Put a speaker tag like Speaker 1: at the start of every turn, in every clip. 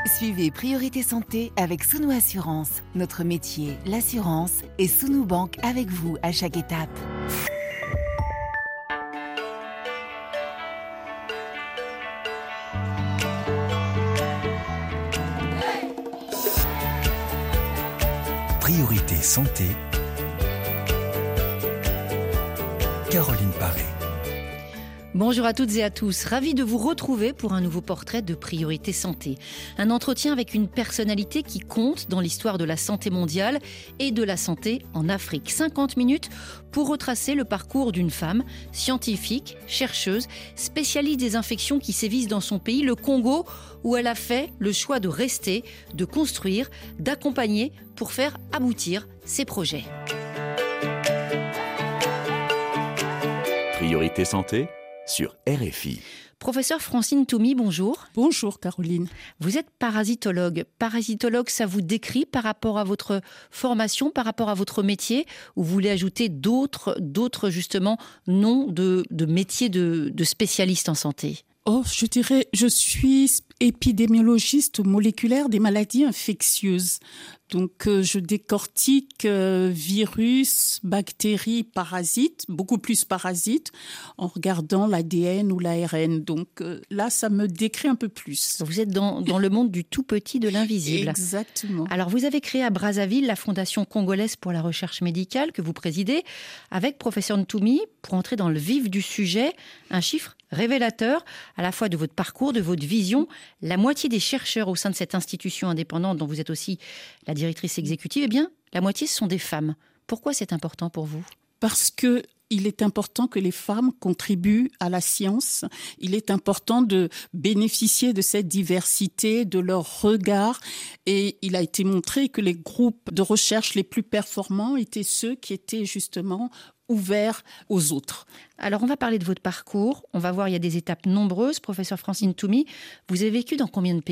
Speaker 1: Suivez Priorité Santé avec Sounou Assurance. Notre métier, l'assurance, et Sounou Banque avec vous à chaque étape.
Speaker 2: Priorité Santé. Caroline Paré.
Speaker 3: Bonjour à toutes et à tous, ravi de vous retrouver pour un nouveau portrait de Priorité Santé. Un entretien avec une personnalité qui compte dans l'histoire de la santé mondiale et de la santé en Afrique. 50 minutes pour retracer le parcours d'une femme, scientifique, chercheuse, spécialiste des infections qui sévissent dans son pays, le Congo, où elle a fait le choix de rester, de construire, d'accompagner pour faire aboutir ses projets.
Speaker 4: Priorité Santé sur RFI.
Speaker 3: Professeur Francine Toumi, bonjour.
Speaker 5: Bonjour Caroline.
Speaker 3: Vous êtes parasitologue. Parasitologue, ça vous décrit par rapport à votre formation, par rapport à votre métier, ou vous voulez ajouter d'autres justement noms de métiers de spécialistes en santé ?
Speaker 5: Je dirais, je suis épidémiologiste moléculaire des maladies infectieuses. Donc, je décortique virus, bactéries, parasites, beaucoup plus parasites, en regardant l'ADN ou l'ARN. Donc là, ça me décrit un peu plus.
Speaker 3: Vous êtes dans le monde du tout petit, de l'invisible.
Speaker 5: Exactement.
Speaker 3: Alors, vous avez créé à Brazzaville la Fondation congolaise pour la recherche médicale que vous présidez avec professeur Ntoumi pour entrer dans le vif du sujet. Un chiffre révélateur à la fois de votre parcours, de votre vision. La moitié des chercheurs au sein de cette institution indépendante dont vous êtes aussi la directrice exécutive, eh bien, la moitié, ce sont des femmes. Pourquoi c'est important pour vous ?
Speaker 5: Parce que il est important que les femmes contribuent à la science. Il est important de bénéficier de cette diversité, de leur regard. Et il a été montré que les groupes de recherche les plus performants étaient ceux qui étaient justement ouverts aux autres.
Speaker 3: Alors, on va parler de votre parcours. On va voir, il y a des étapes nombreuses. Professeur Francine Toumi, vous avez vécu dans combien de pays ?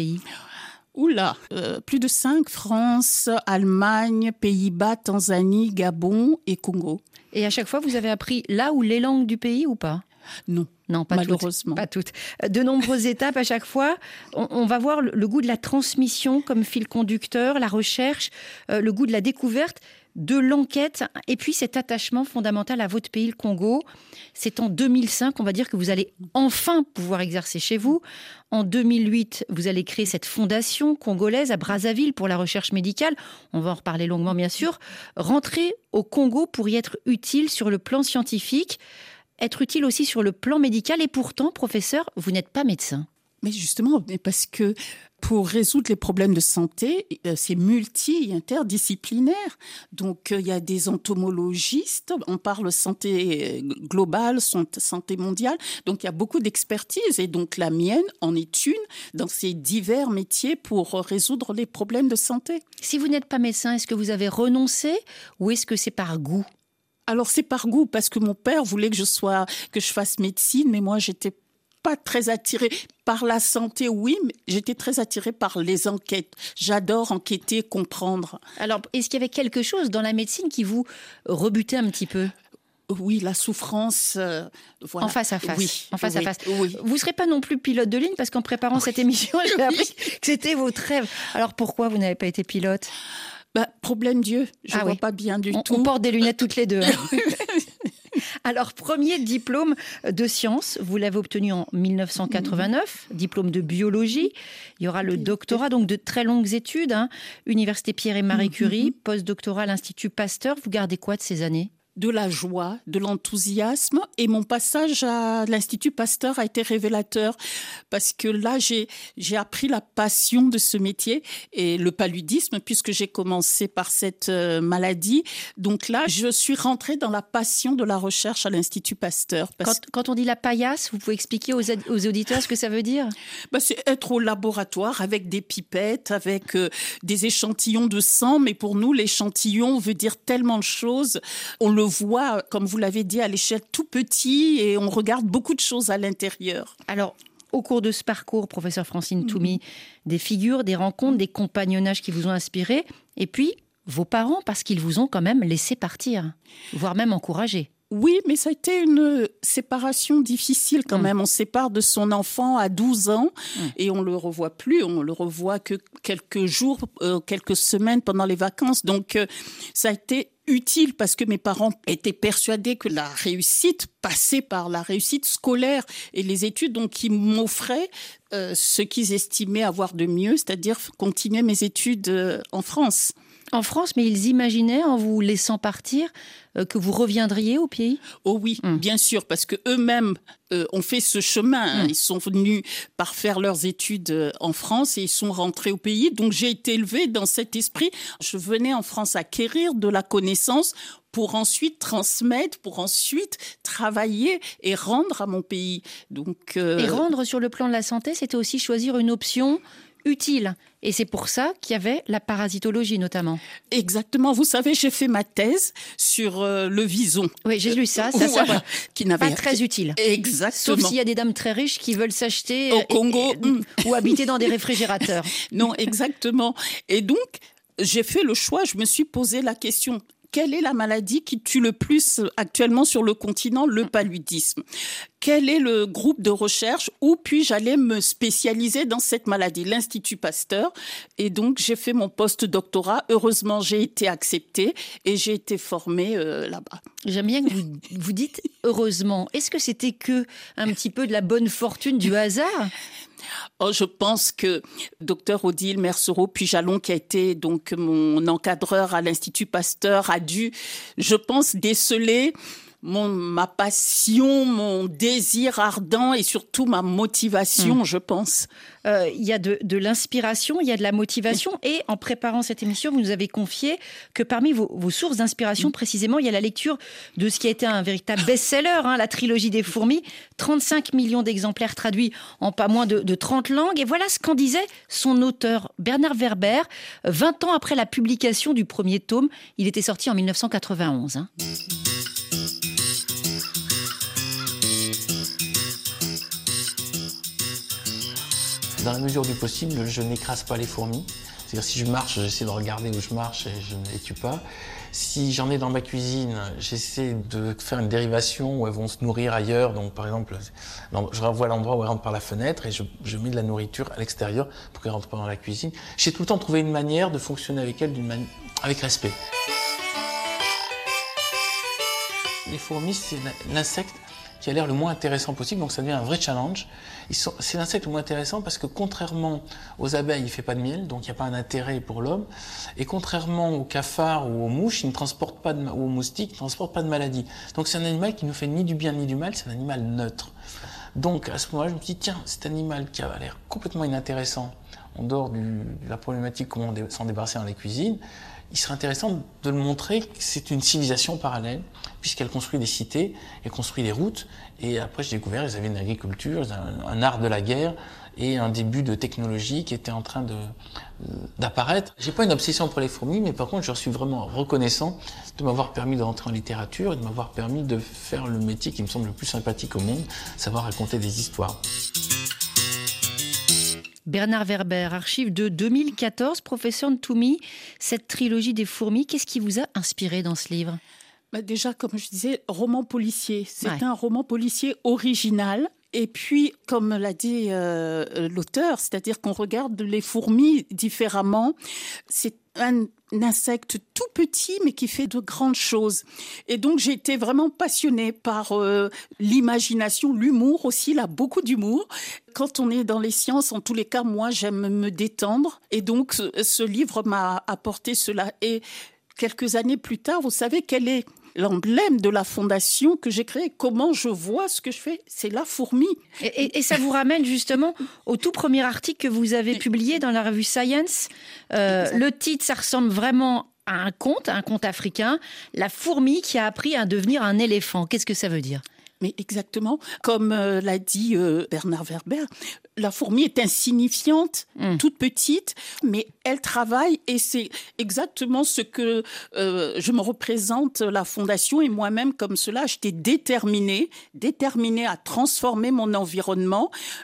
Speaker 5: Plus de 5, France, Allemagne, Pays-Bas, Tanzanie, Gabon et Congo.
Speaker 3: Et à chaque fois, vous avez appris là ou les langues du pays ou pas ?
Speaker 5: Non,
Speaker 3: pas
Speaker 5: malheureusement.
Speaker 3: Pas toutes. De nombreuses étapes à chaque fois. On va voir le goût de la transmission comme fil conducteur, la recherche, le goût de la découverte, de l'enquête, et puis cet attachement fondamental à votre pays, le Congo. C'est en 2005, on va dire, que vous allez enfin pouvoir exercer chez vous. En 2008, vous allez créer cette fondation congolaise à Brazzaville pour la recherche médicale. On va en reparler longuement, bien sûr. Rentrer au Congo pour y être utile sur le plan scientifique, être utile aussi sur le plan médical. Et pourtant, professeur, vous n'êtes pas médecin.
Speaker 5: Mais justement, parce que pour résoudre les problèmes de santé, c'est multi-interdisciplinaire. Donc, il y a des entomologistes, on parle santé globale, santé mondiale. Donc, il y a beaucoup d'expertise. Et donc, la mienne en est une dans ces divers métiers pour résoudre les problèmes de santé.
Speaker 3: Si vous n'êtes pas médecin, est-ce que vous avez renoncé ou est-ce que c'est par goût ?
Speaker 5: Alors, c'est par goût, parce que mon père voulait que je fasse médecine, mais moi, j'étais pas très attirée par la santé, oui, mais j'étais très attirée par les enquêtes. J'adore enquêter, comprendre.
Speaker 3: Alors, est-ce qu'il y avait quelque chose dans la médecine qui vous rebutait un petit peu ?
Speaker 5: Oui, la souffrance. Voilà.
Speaker 3: En face à face.
Speaker 5: Oui,
Speaker 3: en face
Speaker 5: oui,
Speaker 3: à face.
Speaker 5: Oui.
Speaker 3: Vous ne serez pas non plus pilote de ligne parce qu'en préparant cette émission, j'ai appris que c'était votre rêve. Alors pourquoi vous n'avez pas été pilote ?
Speaker 5: Problème Dieu, je vois pas bien du tout.
Speaker 3: On porte des lunettes toutes les deux. Alors, premier diplôme de sciences, vous l'avez obtenu en 1989, diplôme de biologie. Il y aura le doctorat, donc de très longues études, Université Pierre et Marie Curie, post-doctorat à l'Institut Pasteur. Vous gardez quoi de ces années ?
Speaker 5: De la joie, de l'enthousiasme, et mon passage à l'Institut Pasteur a été révélateur parce que là j'ai appris la passion de ce métier et le paludisme puisque j'ai commencé par cette maladie. Donc là je suis rentrée dans la passion de la recherche à l'Institut Pasteur.
Speaker 3: Quand on dit la paillasse, vous pouvez expliquer aux auditeurs ce que ça veut dire ?
Speaker 5: C'est être au laboratoire avec des pipettes, avec des échantillons de sang, mais pour nous l'échantillon veut dire tellement de choses. On le voit, comme vous l'avez dit, à l'échelle tout petit et on regarde beaucoup de choses à l'intérieur.
Speaker 3: Alors, au cours de ce parcours, professeur Francine Toumi, des figures, des rencontres, des compagnonnages qui vous ont inspiré et puis vos parents, parce qu'ils vous ont quand même laissé partir, voire même encouragé.
Speaker 5: Oui, mais ça a été une séparation difficile quand même. On se sépare de son enfant à 12 ans et on le revoit plus. On le revoit que quelques jours, quelques semaines pendant les vacances. Donc, ça a été utile parce que mes parents étaient persuadés que la réussite passait par la réussite scolaire et les études, donc ils m'offraient ce qu'ils estimaient avoir de mieux, c'est-à-dire continuer mes études en France.
Speaker 3: En France, mais ils imaginaient, en vous laissant partir, que vous reviendriez au pays ?
Speaker 5: Oh oui, bien sûr, parce que eux-mêmes ont fait ce chemin. Ils sont venus parfaire leurs études en France et ils sont rentrés au pays. Donc j'ai été élevée dans cet esprit. Je venais en France acquérir de la connaissance pour ensuite transmettre, pour ensuite travailler et rendre à mon pays. Donc,
Speaker 3: Et rendre sur le plan de la santé, c'était aussi choisir une option utile. Et c'est pour ça qu'il y avait la parasitologie notamment.
Speaker 5: Exactement. Vous savez, j'ai fait ma thèse sur le vison.
Speaker 3: Oui, j'ai lu ça.
Speaker 5: Voilà, qui n'avait
Speaker 3: pas très utile.
Speaker 5: Exactement.
Speaker 3: Sauf s'il y a des dames très riches qui veulent s'acheter
Speaker 5: au Congo
Speaker 3: ou habiter dans des réfrigérateurs.
Speaker 5: Non, exactement. Et donc, j'ai fait le choix. Je me suis posé la question. Quelle est la maladie qui tue le plus actuellement sur le continent ? Le paludisme. Quel est le groupe de recherche où puis-je aller me spécialiser dans cette maladie ? L'Institut Pasteur. Et donc, j'ai fait mon post-doctorat. Heureusement, j'ai été acceptée et j'ai été formée là-bas.
Speaker 3: J'aime bien que vous dites « heureusement ». Est-ce que c'était que un petit peu de la bonne fortune du hasard ?
Speaker 5: Je pense que Dr Odile Mercereau Pujalon, qui a été donc mon encadreur à l'Institut Pasteur, a dû, je pense, déceler ma passion, mon désir ardent et surtout ma motivation, je pense.
Speaker 3: Il y a de l'inspiration, il y a de la motivation et en préparant cette émission, vous nous avez confié que parmi vos sources d'inspiration, précisément, il y a la lecture de ce qui a été un véritable best-seller, la trilogie des fourmis, 35 millions d'exemplaires traduits en pas moins de 30 langues. Et voilà ce qu'en disait son auteur, Bernard Werber, 20 ans après la publication du premier tome. Il était sorti en 1991.
Speaker 6: Dans la mesure du possible, je n'écrase pas les fourmis. C'est-à-dire si je marche, j'essaie de regarder où je marche et je ne les tue pas. Si j'en ai dans ma cuisine, j'essaie de faire une dérivation où elles vont se nourrir ailleurs. Donc par exemple, je revois l'endroit où elles rentrent par la fenêtre et je mets de la nourriture à l'extérieur pour qu'elles ne rentrent pas dans la cuisine. J'ai tout le temps trouvé une manière de fonctionner avec elles avec respect. Les fourmis, c'est l'insecte qui a l'air le moins intéressant possible, donc ça devient un vrai challenge. C'est l'insecte le moins intéressant parce que contrairement aux abeilles, il ne fait pas de miel, donc il n'y a pas un intérêt pour l'homme. Et contrairement aux cafards ou aux mouches, il ne transporte pas ou aux moustiques, il ne transporte pas de maladie. Donc c'est un animal qui ne nous fait ni du bien ni du mal, c'est un animal neutre. Donc à ce moment-là, je me dis, tiens, cet animal qui a l'air complètement inintéressant, en dehors de la problématique comment s'en débarrasser dans les cuisines, il serait intéressant de le montrer que c'est une civilisation parallèle, puisqu'elle construit des cités, elle construit des routes, et après j'ai découvert qu'ils avaient une agriculture, un art de la guerre, et un début de technologie qui était en train d'apparaître. J'ai pas une obsession pour les fourmis, mais par contre je suis vraiment reconnaissant de m'avoir permis de rentrer en littérature, et de m'avoir permis de faire le métier qui me semble le plus sympathique au monde, savoir raconter des histoires.
Speaker 3: Bernard Werber, archive de 2014, professeur Ntoumi, cette trilogie des fourmis, qu'est-ce qui vous a inspiré dans ce livre ?
Speaker 5: Déjà, comme je disais, roman policier. C'est un roman policier original. Et puis, comme l'a dit l'auteur, c'est-à-dire qu'on regarde les fourmis différemment. C'est un insecte tout petit, mais qui fait de grandes choses. Et donc, j'ai été vraiment passionnée par l'imagination, l'humour aussi. Il a beaucoup d'humour. Quand on est dans les sciences, en tous les cas, moi, j'aime me détendre. Et donc, ce livre m'a apporté cela. Et quelques années plus tard, vous savez quel est l'emblème de la fondation que j'ai créée? Comment je vois ce que je fais? C'est la fourmi.
Speaker 3: Et ça vous ramène justement au tout premier article que vous avez publié dans la revue Science. Le titre, ça ressemble vraiment à un conte africain. La fourmi qui a appris à devenir un éléphant. Qu'est-ce que ça veut dire?
Speaker 5: Mais exactement, comme l'a dit Bernard Werber, la fourmi est insignifiante, toute petite, mais elle travaille et c'est exactement ce que je me représente la fondation et moi-même comme cela. J'étais déterminée à transformer mon environnement, mais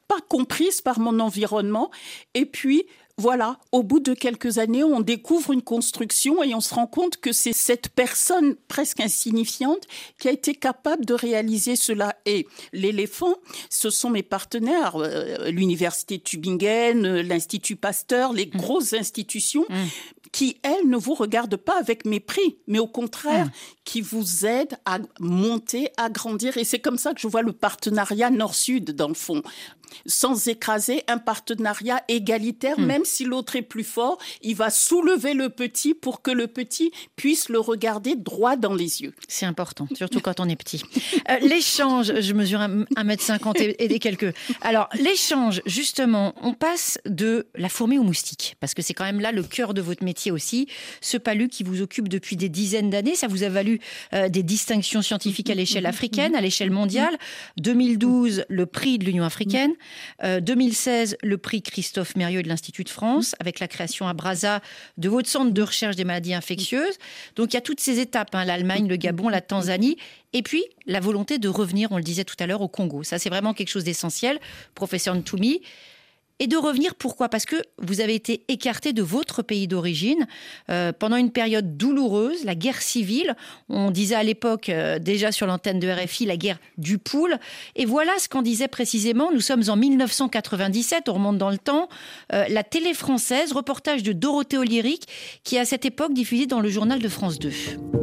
Speaker 5: pas comprise par mon environnement. Et puis, voilà, au bout de quelques années, on découvre une construction et on se rend compte que c'est cette personne presque insignifiante qui a été capable de réaliser cela. Et l'éléphant, ce sont mes partenaires, l'Université de Tübingen, l'Institut Pasteur, les grosses institutions qui, elles, ne vous regardent pas avec mépris, mais au contraire, qui vous aident à monter, à grandir. Et c'est comme ça que je vois le partenariat Nord-Sud, dans le fond. Sans écraser, un partenariat égalitaire, même si l'autre est plus fort, il va soulever le petit pour que le petit puisse le regarder droit dans les yeux.
Speaker 3: C'est important, surtout quand on est petit. L'échange, je mesure 1m50 et des quelques. Alors, l'échange, justement, on passe de la fourmi au moustique, parce que c'est quand même là le cœur de votre métier aussi. Ce palu qui vous occupe depuis des dizaines d'années, ça vous a valu des distinctions scientifiques à l'échelle africaine, à l'échelle mondiale. 2012, le prix de l'Union africaine. 2016, le prix Christophe Mérieux de l'Institut de France, avec la création à Brazza de votre centre de recherche des maladies infectieuses. Donc il y a toutes ces étapes, l'Allemagne, le Gabon, la Tanzanie, et puis la volonté de revenir, on le disait tout à l'heure, au Congo. Ça, c'est vraiment quelque chose d'essentiel, professeur Ntoumi. Et de revenir, pourquoi ? Parce que vous avez été écarté de votre pays d'origine pendant une période douloureuse, la guerre civile. On disait à l'époque, déjà sur l'antenne de RFI, la guerre du poule. Et voilà ce qu'en disait précisément, nous sommes en 1997, on remonte dans le temps, la télé française, reportage de Dorothée Oliéric, qui à cette époque diffusé dans le journal de France 2.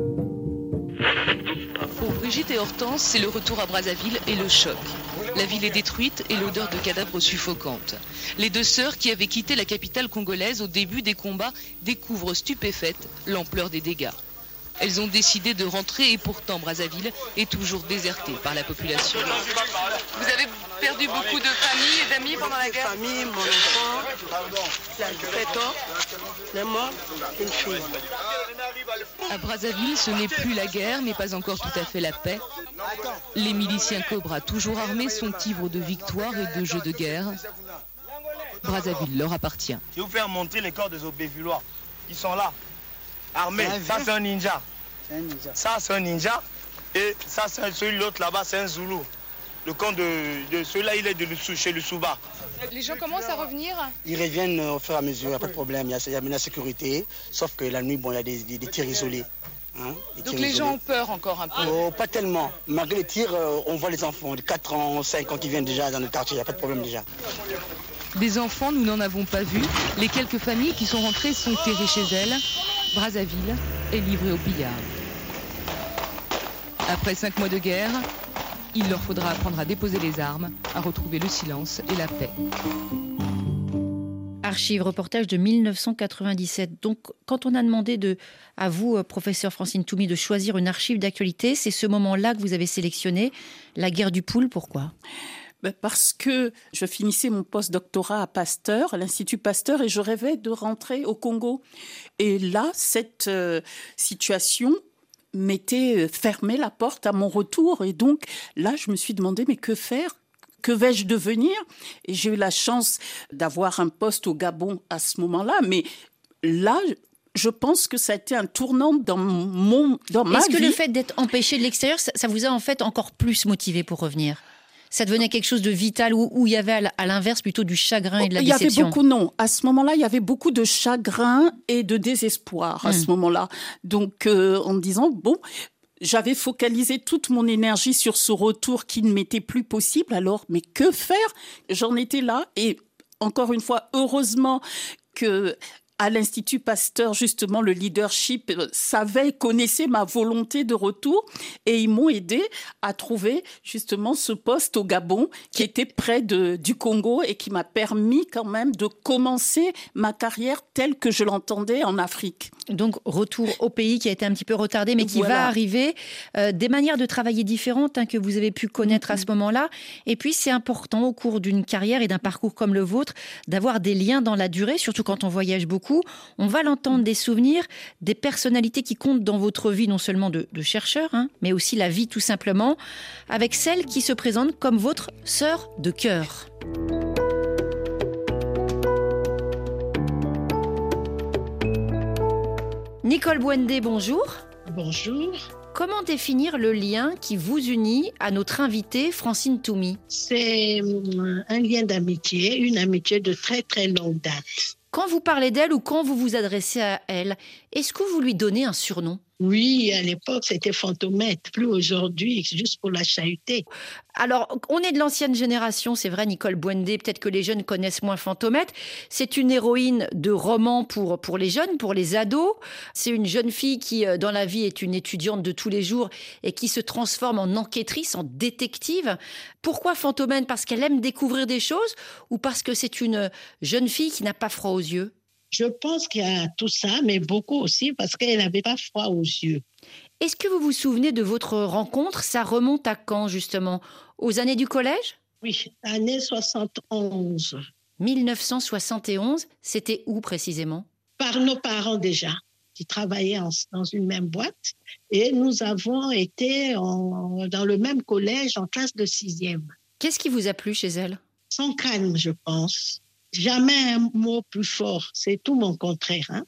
Speaker 7: Pour Brigitte et Hortense, c'est le retour à Brazzaville et le choc. La ville est détruite et l'odeur de cadavres suffocante. Les deux sœurs qui avaient quitté la capitale congolaise au début des combats découvrent stupéfaites l'ampleur des dégâts. Elles ont décidé de rentrer et pourtant Brazzaville est toujours désertée par la population. Vous avez perdu beaucoup de familles et d'amis pendant la guerre ?
Speaker 8: Ma famille, mon enfant, il a 7 ans, mais moi, une fille.
Speaker 7: À Brazzaville, ce n'est plus la guerre, mais pas encore tout à fait la paix. Les miliciens Cobra, toujours armés, sont ivres de victoire et de jeux de guerre. Brazzaville leur appartient.
Speaker 9: Je vais vous faire montrer les corps des Obévillois. Ils sont là, armés. Ça, c'est un ninja. Ça, c'est un ninja. Et ça, c'est celui-l'autre là-bas, c'est un Zoulou. Le camp de celui-là, il est chez le Souba.
Speaker 7: Les gens commencent à revenir ?
Speaker 8: Ils reviennent au fur et à mesure, il n'y a pas de problème. Il y a la sécurité, sauf que la nuit, il y a des tirs isolés.
Speaker 7: Donc les gens ont peur encore un peu ?
Speaker 8: Oh, pas tellement. Malgré les tirs, on voit les enfants de 4 ans, 5 ans qui viennent déjà dans le quartier, il n'y a pas de problème déjà.
Speaker 7: Des enfants, nous n'en avons pas vu. Les quelques familles qui sont rentrées sont terrées chez elles. Brazzaville est livrée au pillage. Après 5 mois de guerre, il leur faudra apprendre à déposer les armes, à retrouver le silence et la paix.
Speaker 3: Archives, reportage de 1997. Donc, quand on a demandé à vous, professeur Francine Ntoumi, de choisir une archive d'actualité, c'est ce moment-là que vous avez sélectionné, la guerre du poule. Pourquoi ?
Speaker 5: Parce que je finissais mon post-doctorat à Pasteur, à l'Institut Pasteur, et je rêvais de rentrer au Congo. Et là, cette situation m'était fermé la porte à mon retour. Et donc, là, je me suis demandé, mais que faire ? Que vais-je devenir ? Et j'ai eu la chance d'avoir un poste au Gabon à ce moment-là. Mais là, je pense que ça a été un tournant dans ma vie.
Speaker 3: Est-ce que le fait d'être empêché de l'extérieur, ça vous a en fait encore plus motivé pour revenir ? Ça devenait quelque chose de vital où il y avait à l'inverse plutôt du chagrin et de la déception.
Speaker 5: Il y avait beaucoup, non. À ce moment-là, il y avait beaucoup de chagrin et de désespoir à ce moment-là. Donc, en me disant, bon, j'avais focalisé toute mon énergie sur ce retour qui ne m'était plus possible. Alors, mais que faire ? J'en étais là. Et encore une fois, heureusement que à l'Institut Pasteur, justement, le leadership connaissait ma volonté de retour et ils m'ont aidé à trouver justement ce poste au Gabon qui était près du Congo et qui m'a permis quand même de commencer ma carrière telle que je l'entendais en Afrique.
Speaker 3: Donc, retour au pays qui a été un petit peu retardé, mais qui va arriver. Des manières de travailler différentes que vous avez pu connaître à ce moment-là. Et puis, c'est important au cours d'une carrière et d'un parcours comme le vôtre d'avoir des liens dans la durée, surtout quand on voyage beaucoup. On va l'entendre, des souvenirs, des personnalités qui comptent dans votre vie, non seulement de chercheur, mais aussi la vie tout simplement, avec celle qui se présente comme votre sœur de cœur. Nicole Bouendé, bonjour.
Speaker 10: Bonjour.
Speaker 3: Comment définir le lien qui vous unit à notre invitée Francine Toumi ?
Speaker 10: C'est un lien d'amitié, une amitié de très très longue date.
Speaker 3: Quand vous parlez d'elle ou quand vous vous adressez à elle, est-ce que vous lui donnez un surnom ?
Speaker 10: Oui, à l'époque, c'était Fantomette. Plus aujourd'hui, c'est juste pour la chahuter.
Speaker 3: Alors, on est de l'ancienne génération, c'est vrai, Nicole Bouendé, peut-être que les jeunes connaissent moins Fantomette. C'est une héroïne de roman pour les jeunes, pour les ados. C'est une jeune fille qui, dans la vie, est une étudiante de tous les jours et qui se transforme en enquêtrice, en détective. Pourquoi Fantomette ? Parce qu'elle aime découvrir des choses ou parce que c'est une jeune fille qui n'a pas froid aux yeux ?
Speaker 10: Je pense qu'il y a tout ça, mais beaucoup aussi parce qu'elle n'avait pas froid aux yeux.
Speaker 3: Est-ce que vous vous souvenez de votre rencontre ? Ça remonte à quand, justement ? Aux années du collège ?
Speaker 10: Oui, année 71.
Speaker 3: 1971, c'était où précisément ?
Speaker 10: Par nos parents déjà, qui travaillaient dans une même boîte. Et nous avons été dans le même collège en classe de 6e.
Speaker 3: Qu'est-ce qui vous a plu chez elle ?
Speaker 10: Son calme, je pense. Jamais un mot plus fort, c'est tout mon contraire. Hein.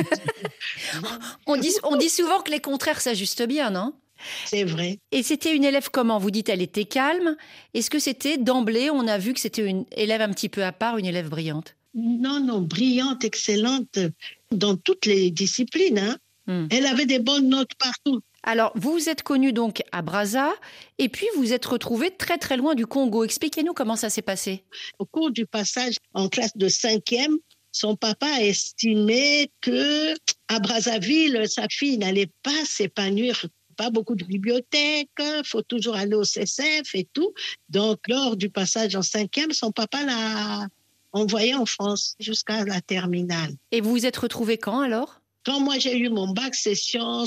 Speaker 3: On dit souvent que les contraires s'ajustent bien, non ?
Speaker 10: C'est vrai.
Speaker 3: Et c'était une élève comment ? Vous dites elle était calme. Est-ce que c'était d'emblée, on a vu que c'était une élève un petit peu à part, une élève brillante ?
Speaker 10: Non, brillante, excellente dans toutes les disciplines. Hein. Elle avait des bonnes notes partout.
Speaker 3: Alors, vous vous êtes connue donc à Brazza et puis vous êtes retrouvée très très loin du Congo. Expliquez-nous comment ça s'est passé.
Speaker 10: Au cours du passage en classe de 5e, son papa a estimé qu'à Brazzaville, sa fille n'allait pas s'épanouir. Pas beaucoup de bibliothèques, il faut toujours aller au CCF et tout. Donc, lors du passage en 5e, son papa l'a envoyée en France jusqu'à la terminale.
Speaker 3: Et vous vous êtes retrouvée quand alors ?
Speaker 10: Quand moi j'ai eu mon bac, session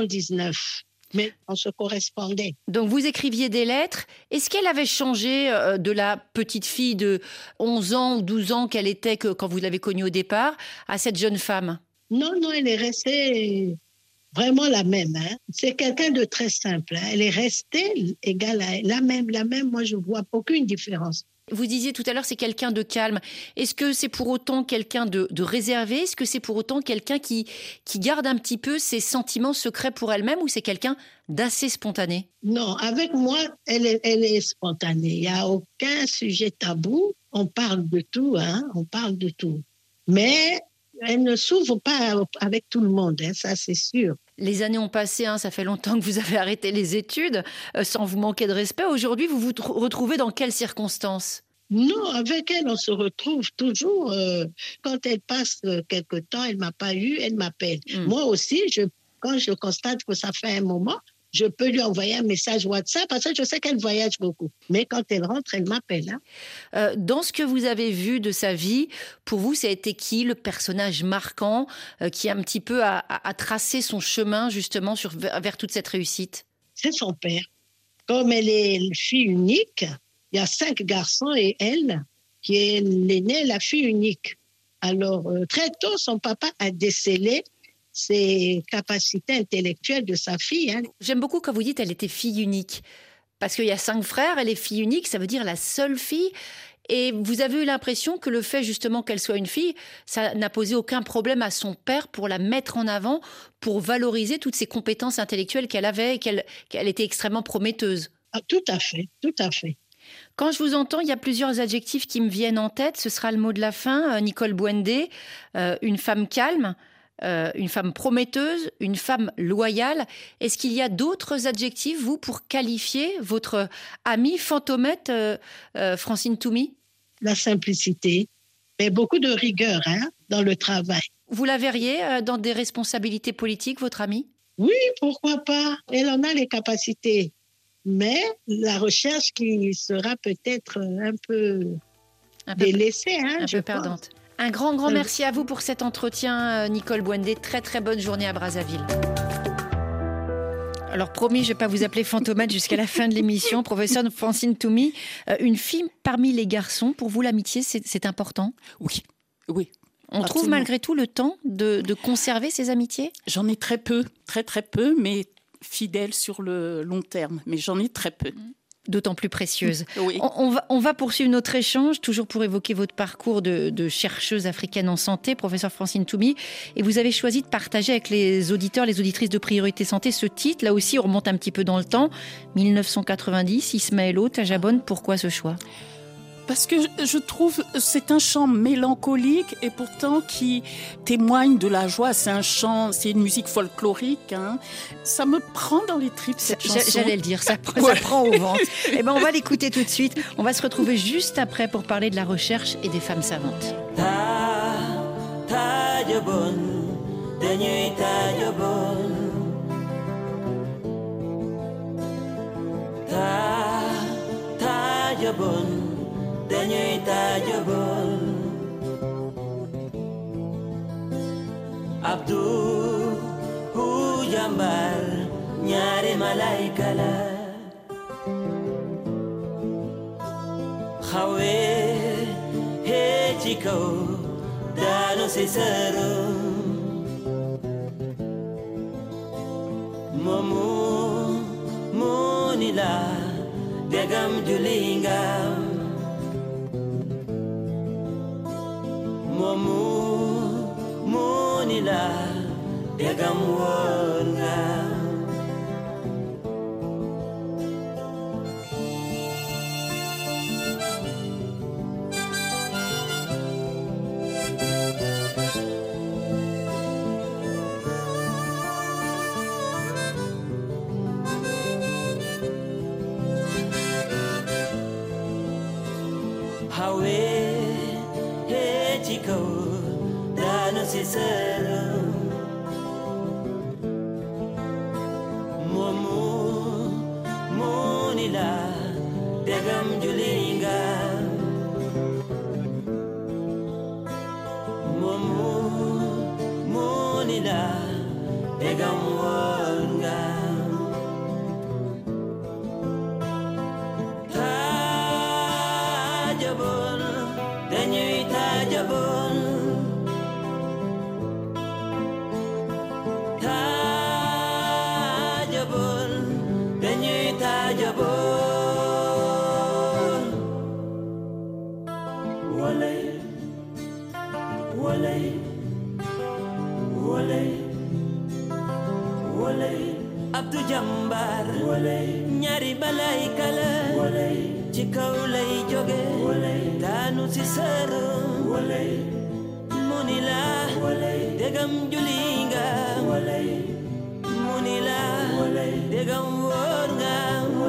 Speaker 10: 79. Mais on se correspondait.
Speaker 3: Donc vous écriviez des lettres. Est-ce qu'elle avait changé de la petite fille de 11 ans ou 12 ans qu'elle était quand vous l'avez connue au départ à cette jeune femme ?
Speaker 10: Non, elle est restée vraiment la même. Hein. C'est quelqu'un de très simple. Hein. Elle est restée égale à la même. Moi, je ne vois aucune différence.
Speaker 3: Vous disiez tout à l'heure, c'est quelqu'un de calme. Est-ce que c'est pour autant quelqu'un de réservé ? Est-ce que c'est pour autant quelqu'un qui garde un petit peu ses sentiments secrets pour elle-même ou c'est quelqu'un d'assez spontané ?
Speaker 10: Non, avec moi, elle est spontanée. Il n'y a aucun sujet tabou. On parle de tout, hein. On parle de tout. Mais elle ne s'ouvre pas avec tout le monde, hein, ça c'est sûr.
Speaker 3: Les années ont passé, hein, ça fait longtemps que vous avez arrêté les études, sans vous manquer de respect. Aujourd'hui, vous vous retrouvez dans quelles circonstances ?
Speaker 10: Non, avec elle, on se retrouve toujours. Quand elle passe quelque temps, elle ne m'a pas eu, elle m'appelle. Moi aussi, quand je constate que ça fait un moment, je peux lui envoyer un message WhatsApp parce que je sais qu'elle voyage beaucoup. Mais quand elle rentre, elle m'appelle. Hein.
Speaker 3: Dans ce que vous avez vu de sa vie, pour vous, ça a été qui le personnage marquant qui un petit peu a tracé son chemin justement vers toute cette réussite ?
Speaker 10: C'est son père. Comme elle est fille unique, il y a 5 garçons et elle, qui est l'aînée, la fille unique. Alors, très tôt, son papa a décelé ses capacités intellectuelles de sa fille. Hein.
Speaker 3: J'aime beaucoup quand vous dites qu'elle était fille unique. Parce qu'il y a 5 frères, elle est fille unique, ça veut dire la seule fille. Et vous avez eu l'impression que le fait justement qu'elle soit une fille, ça n'a posé aucun problème à son père pour la mettre en avant, pour valoriser toutes ses compétences intellectuelles qu'elle avait et qu'elle était extrêmement prometteuse.
Speaker 10: Ah, tout à fait, tout à fait.
Speaker 3: Quand je vous entends, il y a plusieurs adjectifs qui me viennent en tête. Ce sera le mot de la fin. Nicole Bouendé, une femme calme. Une femme prometteuse, une femme loyale. Est-ce qu'il y a d'autres adjectifs, vous, pour qualifier votre amie Fantomette, Francine Toumi ?
Speaker 10: La simplicité, mais beaucoup de rigueur dans le travail.
Speaker 3: Vous la verriez dans des responsabilités politiques, votre amie ?
Speaker 10: Oui, pourquoi pas ? Elle en a les capacités. Mais la recherche qui sera peut-être un peu délaissée. Un peu
Speaker 3: perdante. Un grand merci à vous pour cet entretien, Nicole Bouendé. Très, très bonne journée à Brazzaville. Alors, promis, je ne vais pas vous appeler Fantomette jusqu'à la fin de l'émission. Professeure Francine Toumi, une fille parmi les garçons, pour vous, l'amitié, c'est important ?
Speaker 5: Oui.
Speaker 3: On trouve malgré tout le temps de conserver ces amitiés ?
Speaker 5: J'en ai très peu, très peu, mais fidèle sur le long terme. Mais j'en ai très peu.
Speaker 3: d'autant plus précieuse.
Speaker 5: Oui.
Speaker 3: On va poursuivre notre échange, toujours pour évoquer votre parcours de chercheuse africaine en santé, professeure Francine Toumi. Et vous avez choisi de partager avec les auditeurs, les auditrices de Priorité Santé ce titre. Là aussi, on remonte un petit peu dans le temps. 1990, Ismaël Tajabone, pourquoi ce choix ?
Speaker 5: Parce que je trouve c'est un chant mélancolique et pourtant qui témoigne de la joie. C'est une musique folklorique. Hein. Ça me prend dans les tripes, cette chanson.
Speaker 3: J'allais le dire, ça prend au ventre. Eh ben, on va l'écouter tout de suite. On va se retrouver juste après pour parler de la recherche et des femmes savantes.
Speaker 11: Dañuy tajabon Abdou hu jambar ñaari malaika la xawe he ci kaw daanu si sëru momu muni la degam julingam Momu munila degam wonga Momu munila degam julinga Momu munila degam wonga Tajabon dañuy tajabon Abdou Jambar ñaari balay kala ci kaw lay jóge daanu ci sëru munila degam julinga munila degam wóor nga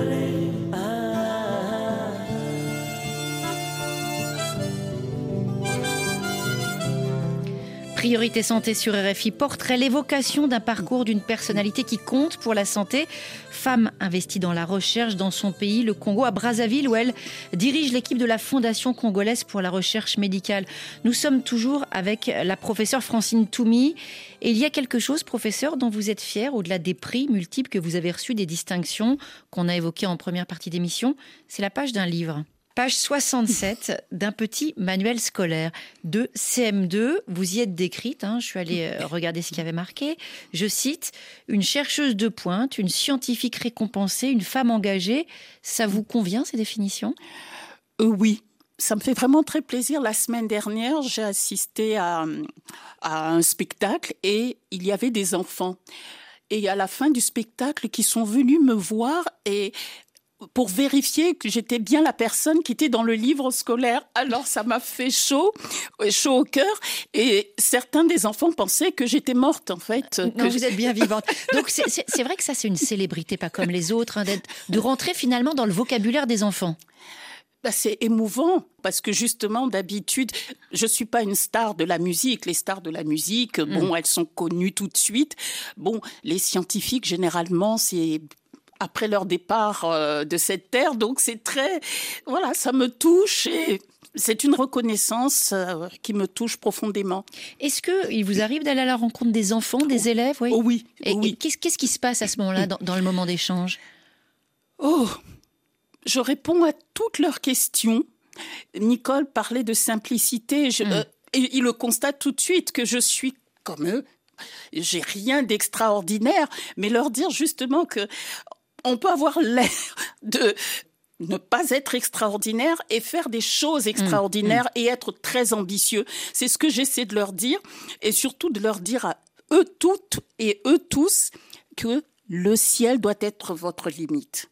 Speaker 3: Priorité Santé sur RFI, portrait, l'évocation d'un parcours d'une personnalité qui compte pour la santé. Femme investie dans la recherche dans son pays, le Congo, à Brazzaville, où elle dirige l'équipe de la Fondation congolaise pour la recherche médicale. Nous sommes toujours avec la professeure Francine Toumi. Et il y a quelque chose, professeur, dont vous êtes fière, au-delà des prix multiples que vous avez reçus, des distinctions qu'on a évoquées en première partie d'émission. C'est la page d'un livre. Page 67 d'un petit manuel scolaire de CM2. Vous y êtes décrite, je suis allée regarder ce qu'il y avait marqué. Je cite, une chercheuse de pointe, une scientifique récompensée, une femme engagée. Ça vous convient, ces définitions ?
Speaker 5: Oui. Ça me fait vraiment très plaisir. La semaine dernière, j'ai assisté à un spectacle et il y avait des enfants. Et à la fin du spectacle, qui sont venus me voir et pour vérifier que j'étais bien la personne qui était dans le livre scolaire. Alors, ça m'a fait chaud au cœur. Et certains des enfants pensaient que j'étais morte, en fait.
Speaker 3: Non, vous êtes bien vivante. Donc, c'est vrai que ça, c'est une célébrité, pas comme les autres, de rentrer finalement dans le vocabulaire des enfants.
Speaker 5: C'est émouvant parce que justement, d'habitude, je ne suis pas une star de la musique. Les stars de la musique, elles sont connues tout de suite. Les scientifiques, généralement, c'est après leur départ de cette terre. Donc, c'est très... Voilà, ça me touche et c'est une reconnaissance qui me touche profondément.
Speaker 3: Est-ce qu'il vous arrive d'aller à la rencontre des enfants, des élèves ?
Speaker 5: Oui.
Speaker 3: Et qu'est-ce qui se passe à ce moment-là, dans le moment d'échange ?
Speaker 5: Je réponds à toutes leurs questions. Nicole parlait de simplicité. Et il le constate tout de suite que je suis comme eux. J'ai rien d'extraordinaire. Mais leur dire justement que on peut avoir l'air ne pas être extraordinaire et faire des choses extraordinaires et être très ambitieux. C'est ce que j'essaie de leur dire et surtout de leur dire à eux toutes et eux tous que le ciel doit être votre limite.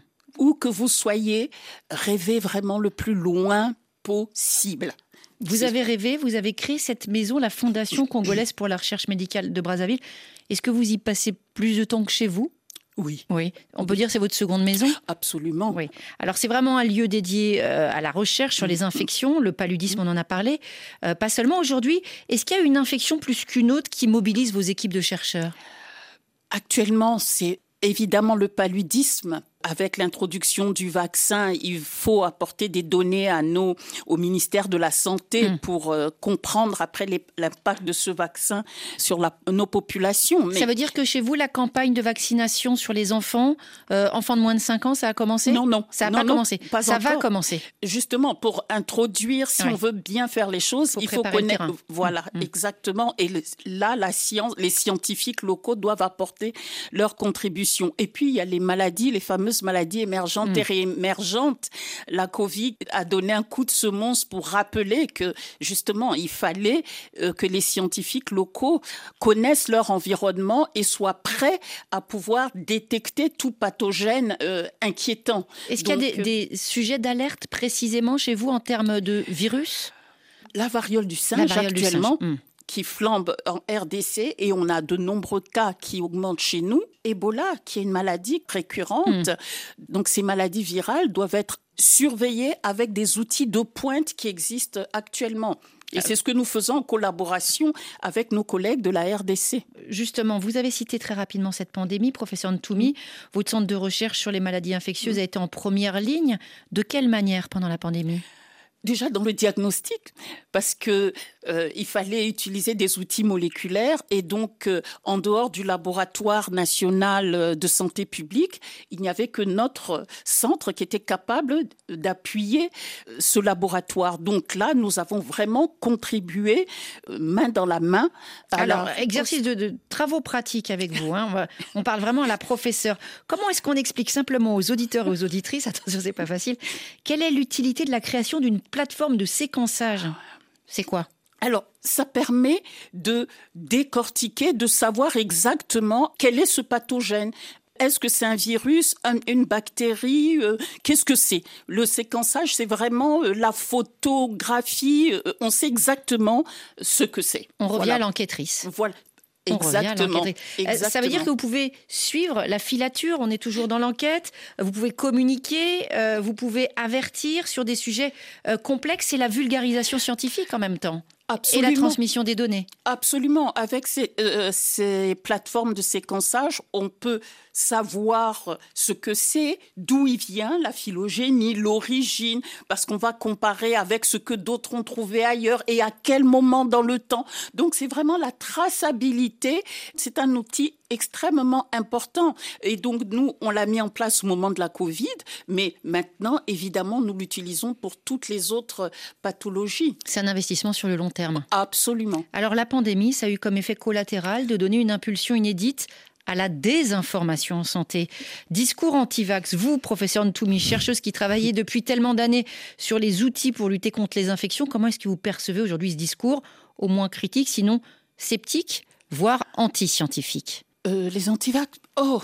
Speaker 5: Où que vous soyez, rêvez vraiment le plus loin possible.
Speaker 3: Vous avez rêvé, vous avez créé cette maison, la Fondation congolaise pour la recherche médicale de Brazzaville. Est-ce que vous y passez plus de temps que chez vous ?
Speaker 5: Oui.
Speaker 3: On peut dire que c'est votre seconde maison ?
Speaker 5: Absolument.
Speaker 3: Oui. Alors c'est vraiment un lieu dédié à la recherche sur les infections, le paludisme, on en a parlé. Pas seulement aujourd'hui. Est-ce qu'il y a une infection plus qu'une autre qui mobilise vos équipes de chercheurs ?
Speaker 5: Actuellement, c'est évidemment le paludisme. Avec l'introduction du vaccin, il faut apporter des données au ministère de la Santé pour comprendre après l'impact de ce vaccin sur nos populations.
Speaker 3: Mais ça veut dire que chez vous, la campagne de vaccination sur les enfants de moins de 5 ans, ça a commencé ?
Speaker 5: Non.
Speaker 3: Ça n'a pas commencé. Ça va commencer.
Speaker 5: Justement, pour introduire, si on veut bien faire les choses, il faut connaître. Voilà, exactement. Et là, la science, les scientifiques locaux doivent apporter leur contribution. Et puis, il y a les maladies, les fameuses maladies émergentes et réémergentes. La Covid a donné un coup de semonce pour rappeler que, justement, il fallait que les scientifiques locaux connaissent leur environnement et soient prêts à pouvoir détecter tout pathogène inquiétant.
Speaker 3: Est-ce qu'il y a des sujets d'alerte précisément chez vous en termes de virus ?
Speaker 5: La variole du singe, actuellement, qui flambe en RDC et on a de nombreux cas qui augmentent chez nous. Ebola, qui est une maladie récurrente. Donc ces maladies virales doivent être surveillées avec des outils de pointe qui existent actuellement. Et c'est ce que nous faisons en collaboration avec nos collègues de la RDC.
Speaker 3: Justement, vous avez cité très rapidement cette pandémie. Professeur Ntoumi, votre centre de recherche sur les maladies infectieuses a été en première ligne. De quelle manière pendant la pandémie ?
Speaker 5: Déjà dans le diagnostic, parce que il fallait utiliser des outils moléculaires et donc en dehors du laboratoire national de santé publique, il n'y avait que notre centre qui était capable d'appuyer ce laboratoire. Donc là, nous avons vraiment contribué main dans la main.
Speaker 3: Alors, exercice de travaux pratiques avec vous. On parle vraiment à la professeure. Comment est-ce qu'on explique simplement aux auditeurs et aux auditrices, attention, c'est pas facile, quelle est l'utilité de la création d'une plateforme de séquençage ? C'est quoi ?
Speaker 5: Alors, ça permet de décortiquer, de savoir exactement quel est ce pathogène. Est-ce que c'est un virus, une bactérie ? Qu'est-ce que c'est ? Le séquençage, c'est vraiment la photographie. On sait exactement ce que c'est.
Speaker 3: On revient à l'enquêtrice.
Speaker 5: Voilà. Exactement.
Speaker 3: Ça veut dire que vous pouvez suivre la filature, on est toujours dans l'enquête, vous pouvez communiquer, vous pouvez avertir sur des sujets complexes et la vulgarisation scientifique en même temps.
Speaker 5: Absolument.
Speaker 3: Et la transmission des données.
Speaker 5: Absolument. Avec ces plateformes de séquençage, on peut savoir ce que c'est, d'où il vient, la phylogénie, l'origine, parce qu'on va comparer avec ce que d'autres ont trouvé ailleurs et à quel moment dans le temps. Donc, c'est vraiment la traçabilité. C'est un outil extrêmement important. Et donc, nous, on l'a mis en place au moment de la Covid, mais maintenant, évidemment, nous l'utilisons pour toutes les autres pathologies.
Speaker 3: C'est un investissement sur le long terme.
Speaker 5: Absolument.
Speaker 3: Alors, la pandémie, ça a eu comme effet collatéral de donner une impulsion inédite à la désinformation en santé. Discours anti-vax, vous, professeur Ntoumi, chercheuse qui travaillez depuis tellement d'années sur les outils pour lutter contre les infections, comment est-ce que vous percevez aujourd'hui ce discours, au moins critique, sinon sceptique, voire anti-scientifique ?
Speaker 5: Les anti-vax,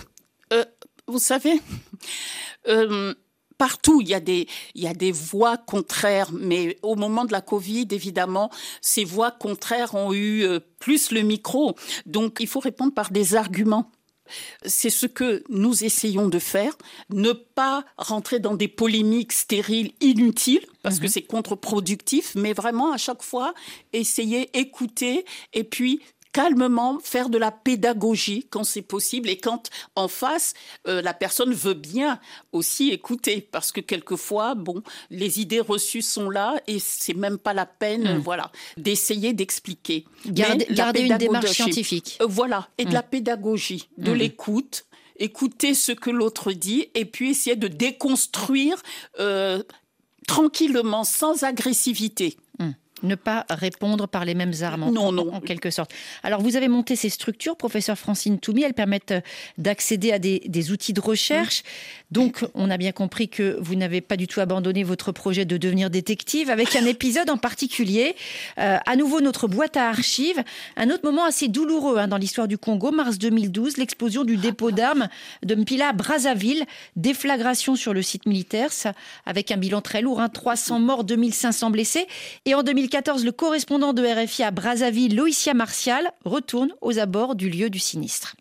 Speaker 5: vous savez, partout, il y a des voix contraires, mais au moment de la Covid, évidemment, ces voix contraires ont eu plus le micro. Donc, il faut répondre par des arguments. C'est ce que nous essayons de faire, ne pas rentrer dans des polémiques stériles, inutiles, parce que c'est contre-productif, mais vraiment, à chaque fois, essayer, écouter, et puis calmement faire de la pédagogie quand c'est possible et quand en face la personne veut bien aussi écouter, parce que quelquefois les idées reçues sont là et c'est même pas la peine d'essayer d'expliquer.
Speaker 3: Garder une démarche scientifique.
Speaker 5: Et de la pédagogie, de l'écoute, écouter ce que l'autre dit et puis essayer de déconstruire tranquillement, sans agressivité.
Speaker 3: Ne pas répondre par les mêmes armes, en quelque sorte. Alors, vous avez monté ces structures, professeur Francine Toumi, elles permettent d'accéder à des outils de recherche. Donc, on a bien compris que vous n'avez pas du tout abandonné votre projet de devenir détective, avec un épisode en particulier. À nouveau, notre boîte à archives. Un autre moment assez douloureux dans l'histoire du Congo, mars 2012, l'explosion du dépôt d'armes de Mpila à Brazzaville. Déflagration sur le site militaire, ça, avec un bilan très lourd, 300 morts, 2500 blessés. Et en 2014, le correspondant de RFI à Brazzaville, Loïcia Martial, retourne aux abords du lieu du sinistre.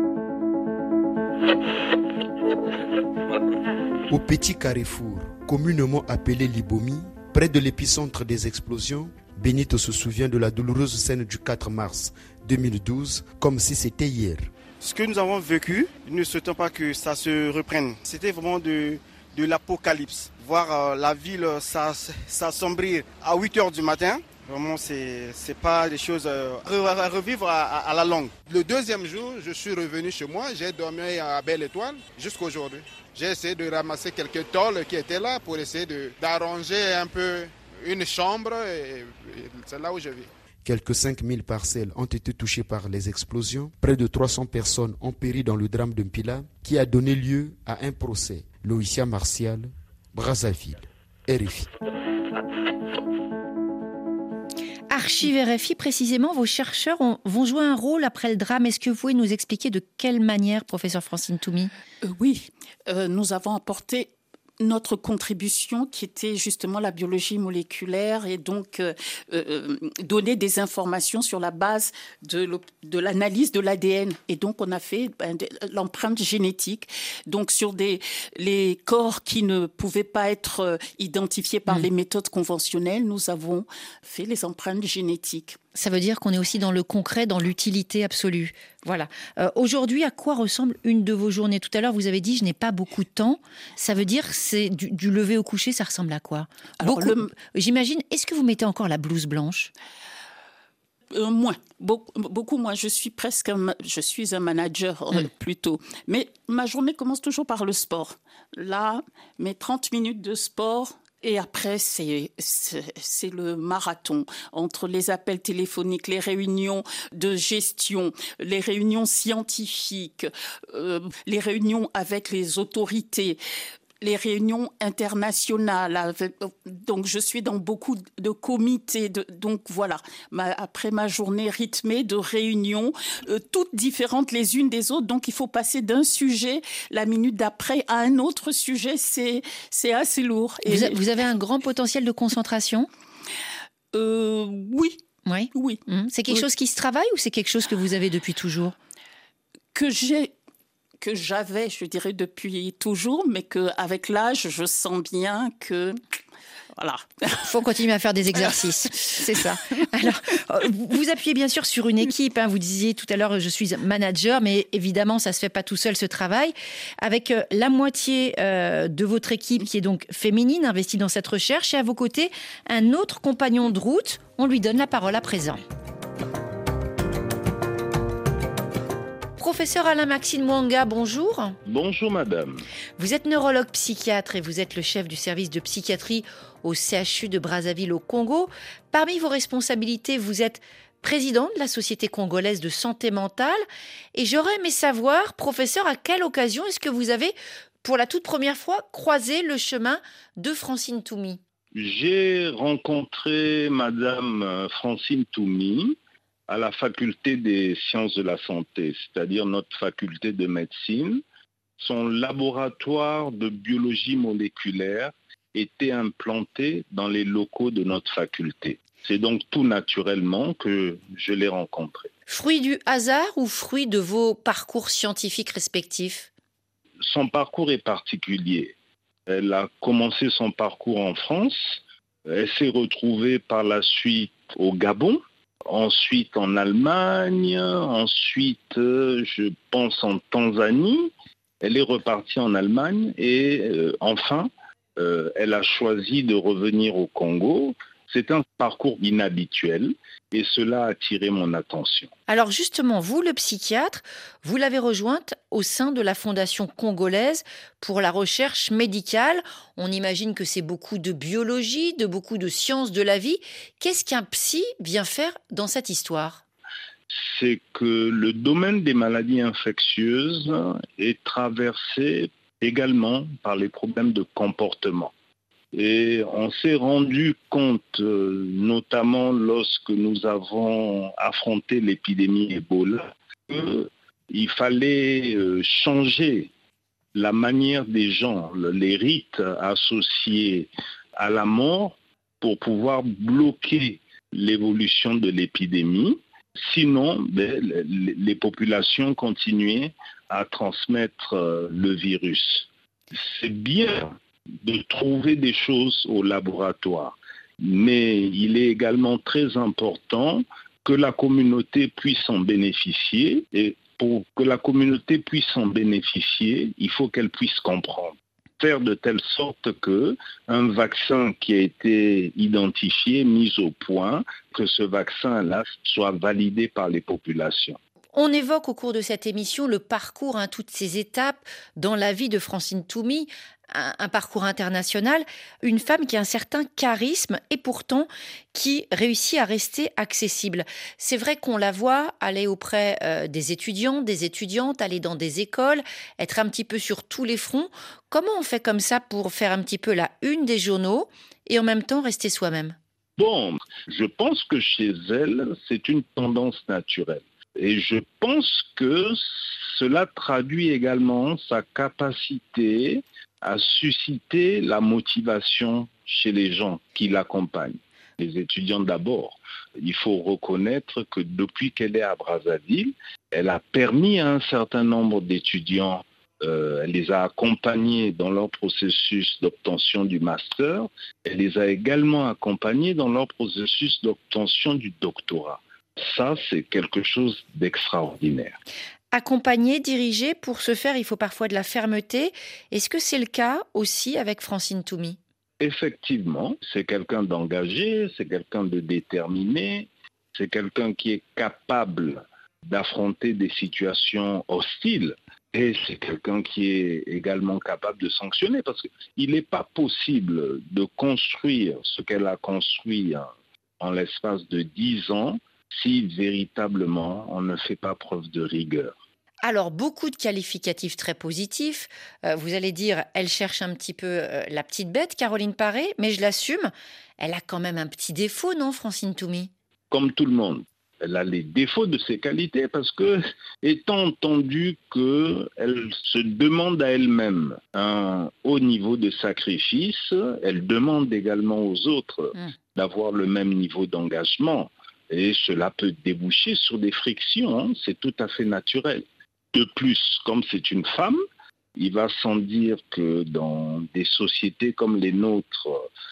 Speaker 12: Au petit carrefour, communément appelé Libomi, près de l'épicentre des explosions, Benito se souvient de la douloureuse scène du 4 mars 2012, comme si c'était hier.
Speaker 9: Ce que nous avons vécu, nous ne souhaitons pas que ça se reprenne. C'était vraiment de l'apocalypse. Voir la ville s'assombrir à 8h du matin, vraiment c'est pas des choses à revivre à la longue.
Speaker 13: Le deuxième jour, je suis revenu chez moi, j'ai dormi à Belle Étoile jusqu'à aujourd'hui. J'ai essayé de ramasser quelques tôles qui étaient là pour essayer d'arranger un peu une chambre et c'est là où je vis.
Speaker 12: Quelques 5000 parcelles ont été touchées par les explosions. Près de 300 personnes ont péri dans le drame de Mpila, qui a donné lieu à un procès. Loïcia Martial, Brazzaville, RFI.
Speaker 3: Archives RFI, précisément, vos chercheurs vont jouer un rôle après le drame. Est-ce que vous pouvez nous expliquer de quelle manière, professeur Francine Toumi ?
Speaker 5: Oui, nous avons apporté notre contribution qui était justement la biologie moléculaire et donc donner des informations sur la base de l'analyse de l'ADN. Et donc on a fait l'empreinte génétique. Donc sur les corps qui ne pouvaient pas être identifiés par les méthodes conventionnelles, nous avons fait les empreintes génétiques.
Speaker 3: Ça veut dire qu'on est aussi dans le concret, dans l'utilité absolue. Voilà. Aujourd'hui, à quoi ressemble une de vos journées ? Tout à l'heure, vous avez dit « je n'ai pas beaucoup de temps ». Ça veut dire c'est du lever au coucher, ça ressemble à quoi ? J'imagine, est-ce que vous mettez encore la blouse blanche ?
Speaker 5: Moins, beaucoup moins. Je suis un manager plutôt. Mais ma journée commence toujours par le sport. Là, mes 30 minutes de sport... Et après, c'est le marathon entre les appels téléphoniques, les réunions de gestion, les réunions scientifiques, les réunions avec les autorités, les réunions internationales. Donc, je suis dans beaucoup de comités. Donc, voilà. Après ma journée rythmée de réunions, toutes différentes les unes des autres. Donc, il faut passer d'un sujet, la minute d'après, à un autre sujet. C'est assez lourd.
Speaker 3: Vous avez un grand potentiel de concentration ?
Speaker 5: Oui.
Speaker 3: Oui. C'est quelque chose qui se travaille ou c'est quelque chose que vous avez depuis toujours ?
Speaker 5: Que j'avais, je dirais, depuis toujours, mais qu'avec l'âge, je sens bien que... Voilà.
Speaker 3: Il faut continuer à faire des exercices, c'est ça. Alors, vous appuyez bien sûr sur une équipe. Vous disiez tout à l'heure, je suis manager, mais évidemment, ça ne se fait pas tout seul, ce travail. Avec la moitié de votre équipe qui est donc féminine, investie dans cette recherche, et à vos côtés, un autre compagnon de route. On lui donne la parole à présent. Professeur Alain-Maxime Mwanga, bonjour.
Speaker 14: Bonjour madame.
Speaker 3: Vous êtes neurologue psychiatre et vous êtes le chef du service de psychiatrie au CHU de Brazzaville au Congo. Parmi vos responsabilités, vous êtes président de la Société congolaise de santé mentale. Et j'aurais aimé savoir, professeur, à quelle occasion est-ce que vous avez, pour la toute première fois, croisé le chemin de Francine Toumi ?
Speaker 14: J'ai rencontré madame Francine Toumi à la faculté des sciences de la santé, c'est-à-dire notre faculté de médecine. Son laboratoire de biologie moléculaire était implanté dans les locaux de notre faculté. C'est donc tout naturellement que je l'ai rencontré.
Speaker 3: Fruit du hasard ou fruit de vos parcours scientifiques respectifs ?
Speaker 14: Son parcours est particulier. Elle a commencé son parcours en France. Elle s'est retrouvée par la suite au Gabon. Ensuite en Allemagne, ensuite je pense en Tanzanie. Elle est repartie en Allemagne et enfin elle a choisi de revenir au Congo. C'est un parcours inhabituel et cela a attiré mon attention.
Speaker 3: Alors justement, vous, le psychiatre, vous l'avez rejointe au sein de la Fondation congolaise pour la recherche médicale. On imagine que c'est beaucoup de biologie, beaucoup de sciences de la vie. Qu'est-ce qu'un psy vient faire dans cette histoire ?
Speaker 14: C'est que le domaine des maladies infectieuses est traversé également par les problèmes de comportement. Et on s'est rendu compte, notamment lorsque nous avons affronté l'épidémie Ebola, qu'il fallait changer la manière des gens, les rites associés à la mort pour pouvoir bloquer l'évolution de l'épidémie. Sinon, les populations continuaient à transmettre le virus. C'est bien de trouver des choses au laboratoire, mais il est également très important que la communauté puisse en bénéficier. Et pour que la communauté puisse en bénéficier, il faut qu'elle puisse comprendre. Faire de telle sorte qu'un vaccin qui a été identifié, mis au point, que ce vaccin-là soit validé par les populations.
Speaker 3: On évoque au cours de cette émission le parcours, toutes ces étapes dans la vie de Francine Toumi, un parcours international, une femme qui a un certain charisme et pourtant qui réussit à rester accessible. C'est vrai qu'on la voit aller auprès des étudiants, des étudiantes, aller dans des écoles, être un petit peu sur tous les fronts. Comment on fait comme ça pour faire un petit peu la une des journaux et en même temps rester soi-même ?
Speaker 14: Bon, je pense que chez elle, c'est une tendance naturelle. Et je pense que cela traduit également sa capacité à susciter la motivation chez les gens qui l'accompagnent. Les étudiants d'abord. Il faut reconnaître que depuis qu'elle est à Brazzaville, elle a permis à un certain nombre d'étudiants, elle les a accompagnés dans leur processus d'obtention du master, elle les a également accompagnés dans leur processus d'obtention du doctorat. Ça, c'est quelque chose d'extraordinaire.
Speaker 3: Accompagner, diriger, pour ce faire, il faut parfois de la fermeté. Est-ce que c'est le cas aussi avec Francine Toumi ?
Speaker 14: Effectivement, c'est quelqu'un d'engagé, c'est quelqu'un de déterminé, c'est quelqu'un qui est capable d'affronter des situations hostiles et c'est quelqu'un qui est également capable de sanctionner parce qu'il n'est pas possible de construire ce qu'elle a construit en l'espace de 10 ans si véritablement on ne fait pas preuve de rigueur.
Speaker 3: Alors, beaucoup de qualificatifs très positifs. Vous allez dire, elle cherche un petit peu la petite bête, Caroline Paré, mais je l'assume, elle a quand même un petit défaut, non, Francine Toumi ?
Speaker 14: Comme tout le monde, elle a les défauts de ses qualités parce que, étant entendu qu'elle se demande à elle-même un haut niveau de sacrifice, elle demande également aux autres d'avoir le même niveau d'engagement. Et cela peut déboucher sur des frictions, c'est tout à fait naturel. De plus, comme c'est une femme, il va sans dire que dans des sociétés comme les nôtres,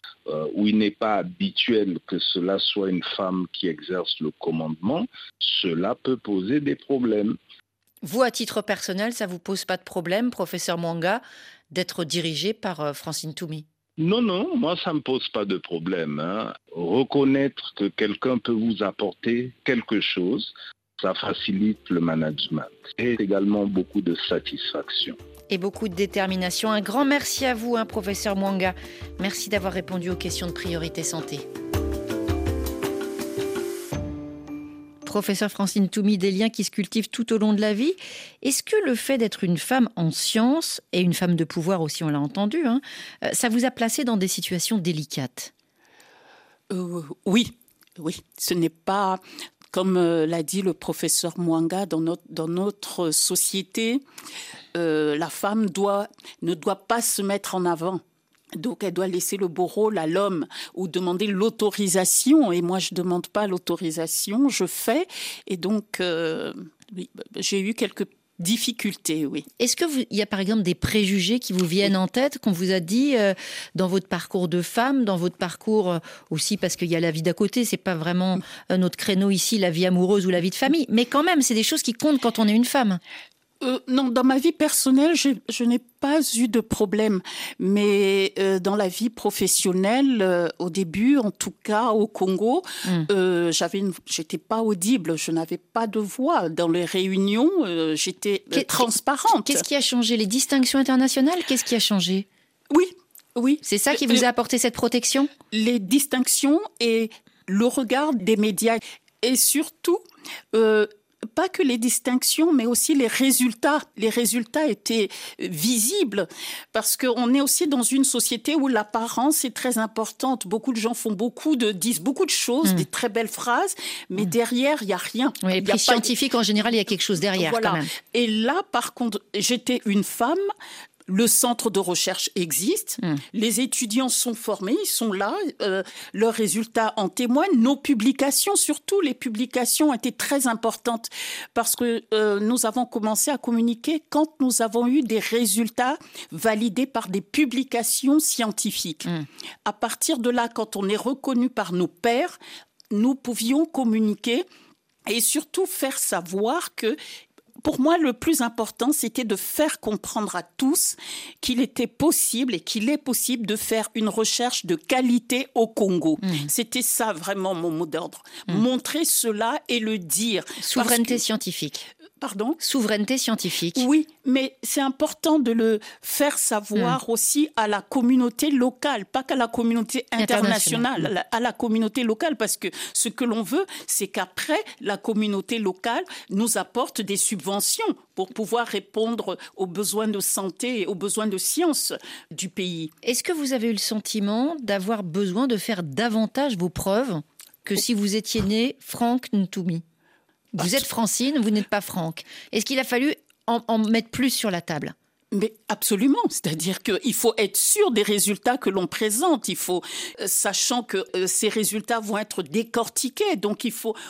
Speaker 14: où il n'est pas habituel que cela soit une femme qui exerce le commandement, cela peut poser des problèmes.
Speaker 3: Vous, à titre personnel, ça ne vous pose pas de problème, professeur Mwanga, d'être dirigé par Francine Toumi ?
Speaker 14: Non, moi ça ne me pose pas de problème. Reconnaître que quelqu'un peut vous apporter quelque chose, ça facilite le management et également beaucoup de satisfaction.
Speaker 3: Et beaucoup de détermination. Un grand merci à vous, professeur Mwanga. Merci d'avoir répondu aux questions de Priorité Santé. Professeur Francine Toumi, des liens qui se cultivent tout au long de la vie. Est-ce que le fait d'être une femme en sciences, et une femme de pouvoir aussi, on l'a entendu, ça vous a placé dans des situations délicates ?
Speaker 5: Oui. Ce n'est pas, comme l'a dit le professeur Mwanga, dans notre société, la femme ne doit pas se mettre en avant. Donc, elle doit laisser le beau rôle à l'homme ou demander l'autorisation. Et moi, je ne demande pas l'autorisation, je fais. Et donc, j'ai eu quelques difficultés, oui.
Speaker 3: Est-ce qu'il y a par exemple des préjugés qui vous viennent en tête, qu'on vous a dit dans votre parcours de femme, dans votre parcours aussi, parce qu'il y a la vie d'à côté, c'est pas vraiment notre créneau ici, la vie amoureuse ou la vie de famille, mais quand même, c'est des choses qui comptent quand on est une femme.
Speaker 5: Non, dans ma vie personnelle, je n'ai pas eu de problème. Mais dans la vie professionnelle, au début, en tout cas au Congo, j'étais pas audible, je n'avais pas de voix. Dans les réunions, j'étais transparente.
Speaker 3: Qu'est-ce qui a changé? Les distinctions internationales, qu'est-ce qui a changé?
Speaker 5: Oui.
Speaker 3: C'est ça qui vous a apporté cette protection? Les
Speaker 5: distinctions et le regard des médias. Et surtout... pas que les distinctions, mais aussi les résultats. Les résultats étaient visibles parce qu'on est aussi dans une société où l'apparence est très importante. Beaucoup de gens disent beaucoup de choses, des très belles phrases, mais derrière, il n'y a rien.
Speaker 3: Oui, et puis scientifique, en général, il y a quelque chose derrière quand même.
Speaker 5: Et là, par contre, j'étais une femme. Le centre de recherche existe, les étudiants sont formés, ils sont là, leurs résultats en témoignent. Nos publications, surtout les publications, étaient très importantes parce que nous avons commencé à communiquer quand nous avons eu des résultats validés par des publications scientifiques. À partir de là, quand on est reconnu par nos pairs, nous pouvions communiquer et surtout faire savoir que pour moi, le plus important, c'était de faire comprendre à tous qu'il était possible et qu'il est possible de faire une recherche de qualité au Congo. C'était ça vraiment mon mot d'ordre. Montrer cela et le dire.
Speaker 3: Souveraineté scientifique.
Speaker 5: Pardon ?
Speaker 3: Souveraineté scientifique.
Speaker 5: Oui, mais c'est important de le faire savoir aussi à la communauté locale, pas qu'à la communauté internationale, à la communauté locale, parce que ce que l'on veut, c'est qu'après, la communauté locale nous apporte des subventions pour pouvoir répondre aux besoins de santé et aux besoins de sciences du pays.
Speaker 3: Est-ce que vous avez eu le sentiment d'avoir besoin de faire davantage vos preuves que si vous étiez né Franck Ntoumi ? Vous êtes Francine, vous n'êtes pas Franck. Est-ce qu'il a fallu en mettre plus sur la table ?
Speaker 5: Mais absolument, c'est-à-dire qu'il faut être sûr des résultats que l'on présente. Il faut, sachant que ces résultats vont être décortiqués, donc il faut...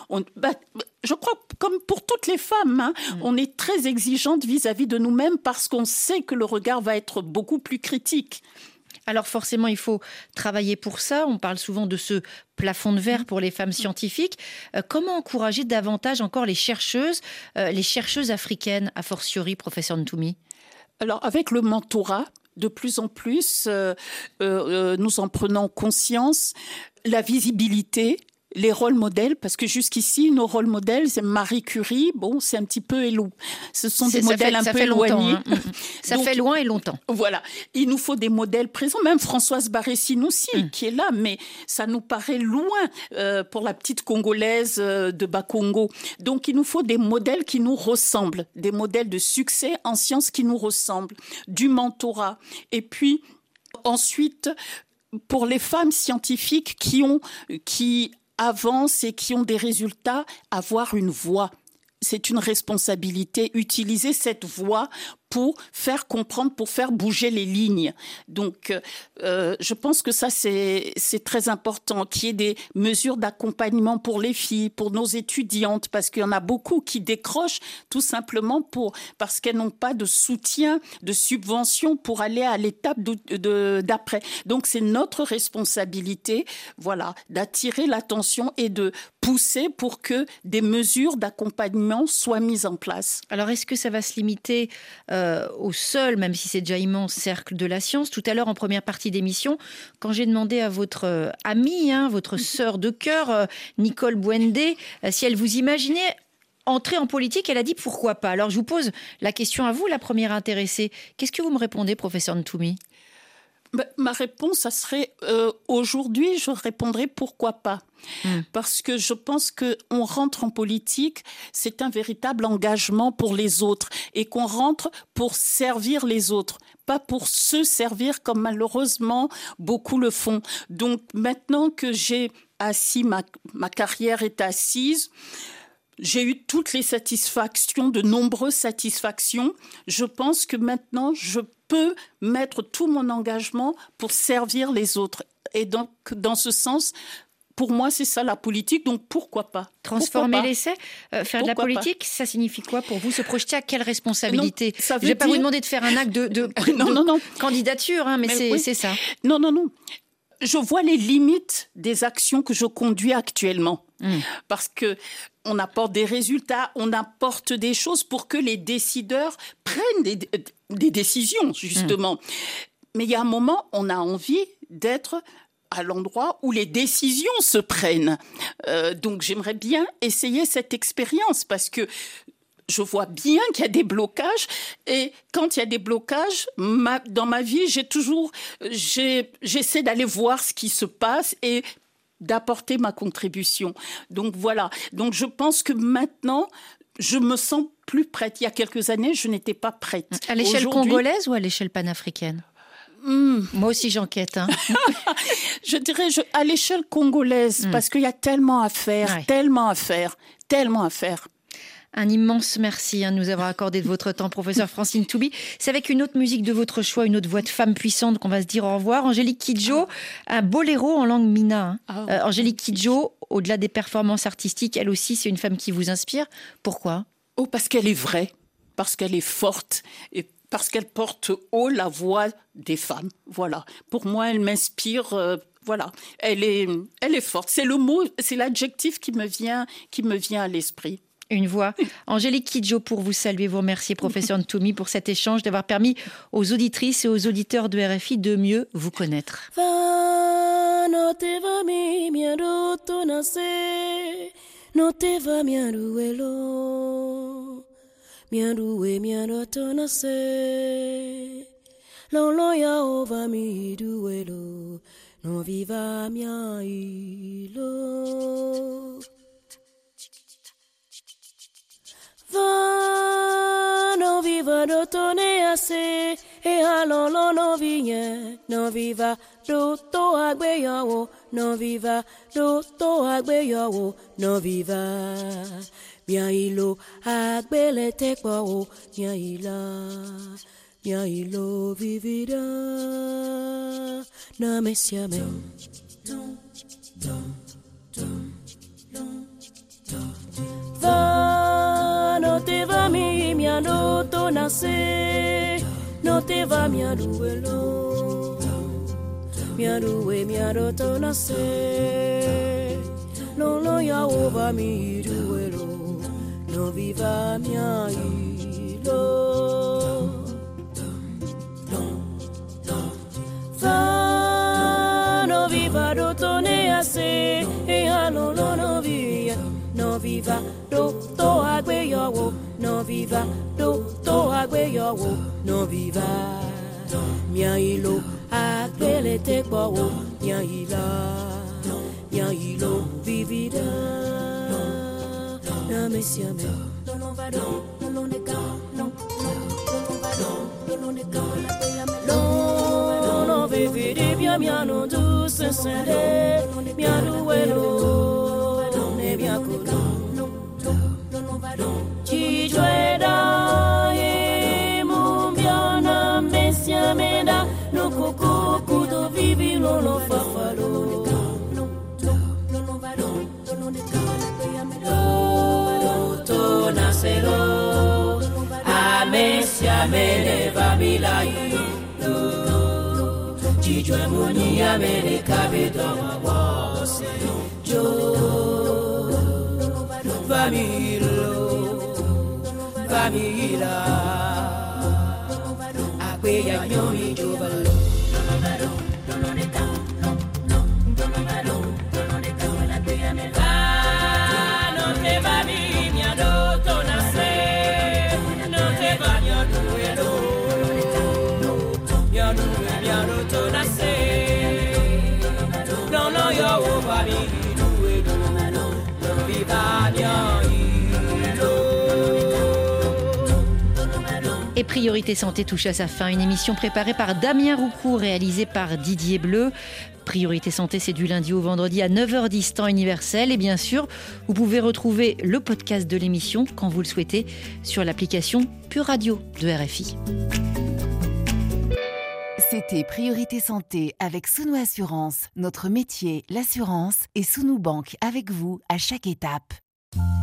Speaker 5: je crois, comme pour toutes les femmes, on est très exigeante vis-à-vis de nous-mêmes parce qu'on sait que le regard va être beaucoup plus critique.
Speaker 3: Alors forcément, il faut travailler pour ça. On parle souvent de ce plafond de verre pour les femmes scientifiques. Comment encourager davantage encore les chercheuses africaines, a fortiori, professeur Ntoumi ?
Speaker 5: Alors, avec le mentorat, de plus en plus, nous en prenons conscience, la visibilité, les rôles modèles, parce que jusqu'ici, nos rôles modèles, c'est Marie Curie, c'est un petit peu éloigné. Ce sont des modèles un peu éloignés.
Speaker 3: Ça fait loin et longtemps.
Speaker 5: Voilà. Il nous faut des modèles présents, même Françoise Barré-Sine aussi, qui est là, mais ça nous paraît loin pour la petite Congolaise de Bas-Congo. Donc, il nous faut des modèles qui nous ressemblent, des modèles de succès en sciences qui nous ressemblent, du mentorat. Et puis, ensuite, pour les femmes scientifiques qui avancent et qui ont des résultats, avoir une voix. C'est une responsabilité, utiliser cette voix pour faire comprendre, pour faire bouger les lignes. Donc, je pense que ça, c'est très important, qu'il y ait des mesures d'accompagnement pour les filles, pour nos étudiantes, parce qu'il y en a beaucoup qui décrochent tout simplement parce qu'elles n'ont pas de soutien, de subvention pour aller à l'étape d'après. Donc, c'est notre responsabilité, d'attirer l'attention et de pousser pour que des mesures d'accompagnement soient mises en place.
Speaker 3: Alors, est-ce que ça va se limiter au seul, même si c'est déjà immense, cercle de la science? Tout à l'heure, en première partie d'émission, quand j'ai demandé à votre amie, votre sœur de cœur, Nicole Bouendé, si elle vous imaginait entrer en politique, elle a dit pourquoi pas. Alors, je vous pose la question à vous, la première intéressée. Qu'est-ce que vous me répondez, professeur Ntoumi ?
Speaker 5: Ma réponse, ça serait aujourd'hui, je répondrais pourquoi pas. Parce que je pense qu'on rentre en politique, c'est un véritable engagement pour les autres et qu'on rentre pour servir les autres, pas pour se servir comme malheureusement beaucoup le font. Donc maintenant que j'ai assis, ma carrière est assise, j'ai eu toutes les satisfactions, de nombreuses satisfactions. Je pense que maintenant, je peux mettre tout mon engagement pour servir les autres. Et donc, dans ce sens, pour moi, c'est ça la politique, donc pourquoi pas ?
Speaker 3: Transformer l'essai, faire de la politique, ça signifie quoi pour vous ? Se projeter à quelle responsabilité ? Je ne vais pas vous demander de faire un acte de candidature, mais c'est ça.
Speaker 5: Non. Je vois les limites des actions que je conduis actuellement. Parce que on apporte des résultats, on apporte des choses pour que les décideurs prennent des décisions, justement. Mais il y a un moment, on a envie d'être à l'endroit où les décisions se prennent. Donc j'aimerais bien essayer cette expérience parce que je vois bien qu'il y a des blocages et quand il y a des blocages, dans ma vie, j'essaie d'aller voir ce qui se passe et d'apporter ma contribution. Donc voilà. Donc je pense que maintenant, je me sens plus prête. Il y a quelques années, je n'étais pas prête.
Speaker 3: À l'échelle congolaise ou à l'échelle panafricaine ? Moi aussi, j'enquête.
Speaker 5: Je dirais à l'échelle congolaise, parce qu'il y a tellement à faire, tellement à faire.
Speaker 3: Un immense merci de nous avoir accordé de votre temps, professeur Francine Toumy. C'est avec une autre musique de votre choix, une autre voix de femme puissante qu'on va se dire au revoir. Angélique Kidjo, un boléro en langue mina. Angélique Kidjo, au-delà des performances artistiques, elle aussi, c'est une femme qui vous inspire. Pourquoi ?
Speaker 5: Parce qu'elle est vraie, parce qu'elle est forte et parce qu'elle porte haut la voix des femmes. Voilà. Pour moi, elle m'inspire. Voilà. Elle est forte. C'est le mot, c'est l'adjectif qui me vient à l'esprit.
Speaker 3: Une voix. Angélique Kidjo, pour vous saluer, vous remercier, professeur Toumy, pour cet échange, d'avoir permis aux auditrices et aux auditeurs de RFI de mieux vous connaître.
Speaker 11: Mianduwe mianotona se Lolo ya ova mi duelo No viva mia ilo Va no viva do tone ase E halolo no vigne No viva do to agbe yawo No viva do to agbe yawo No viva Bien ilo agbele tekwa o bien ilo vivida na mesiame va no te va mi miando to nase no te va miando elo miando to nase no lo ya over mi duelo no viva mia ilo fa no viva do tone ase e alo no viva do to agbe yo no viva do to agbe yo no viva mia ilo agbe le te po mia ilo vivida na mesiame no va no ne ka no no vividi bien miano du sensere miano welo ne biakulo no va no ci joeda e mon biana mesiame da no kuku do vivi lo fafalo no va no ne ka Nasero amesia mele vabilai jijwe muni amele kabedo wose jo famila akwe ya nyomi jobalo
Speaker 3: Et Priorité Santé touche à sa fin. Une émission préparée par Damien Roucou, réalisée par Didier Bleu. Priorité Santé, c'est du lundi au vendredi à 9h10 temps universel. Et bien sûr, vous pouvez retrouver le podcast de l'émission, quand vous le souhaitez, sur l'application Pure Radio de RFI.
Speaker 1: C'était Priorité Santé avec Sounou Assurance. Notre métier, l'assurance, et Sounou Bank avec vous à chaque étape.